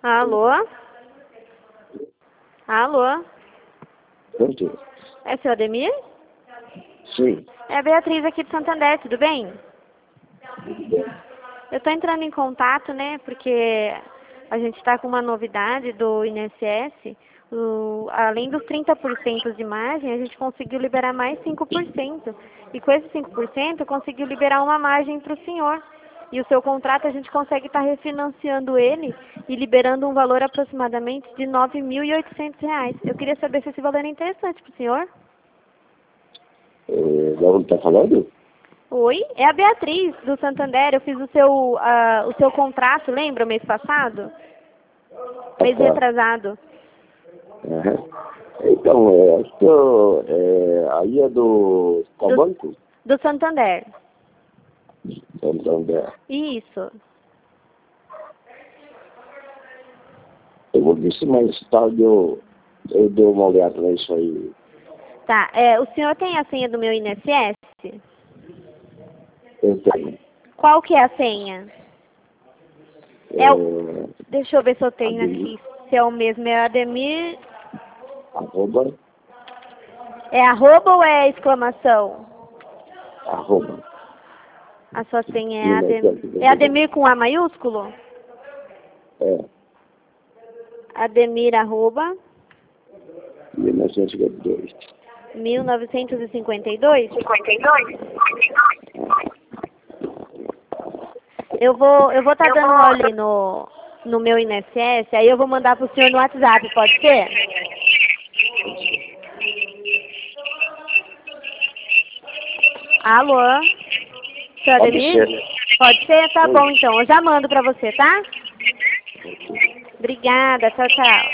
Alô? Alô? Pronto? É seu Ademir? Sim. É a Beatriz aqui de Santander, tudo bem? Eu tô entrando em contato, né, porque a gente está com uma novidade do INSS. Além dos 30% de margem, a gente conseguiu liberar mais 5%. E com esses 5%, conseguiu liberar uma margem para o senhor. E o seu contrato, a gente consegue estar refinanciando ele e liberando um valor aproximadamente de R$ 9.800. Eu queria saber se esse valor é interessante para o senhor. Da onde está falando? Oi, é a Beatriz, do Santander. Eu fiz o seu contrato, lembra, mês passado? Mês Tá. retrasado. Aham. Então, acho que aí é do qual Do, banco? do Santander. Santander. Isso. Eu vou ver se mais tarde eu dou uma olhada nisso aí. Tá, o senhor tem a senha do meu INSS? Eu tenho. Qual que é a senha? Deixa eu ver se eu tenho Ademir, aqui, se é o mesmo. É Ademir... arroba, É arroba ou é exclamação? arroba. A sua senha é Ademir. 1952. É Ademir com A maiúsculo? É, Ademir arroba 1952. 1952? Eu vou estar dando uma olhada aí no meu INSS, aí eu vou mandar pro senhor no WhatsApp, pode ser? Alô? Seu Pode Ademir? ser. Pode ser? Tá Oi. bom então, eu já mando pra você, tá? Obrigada, tchau, tchau.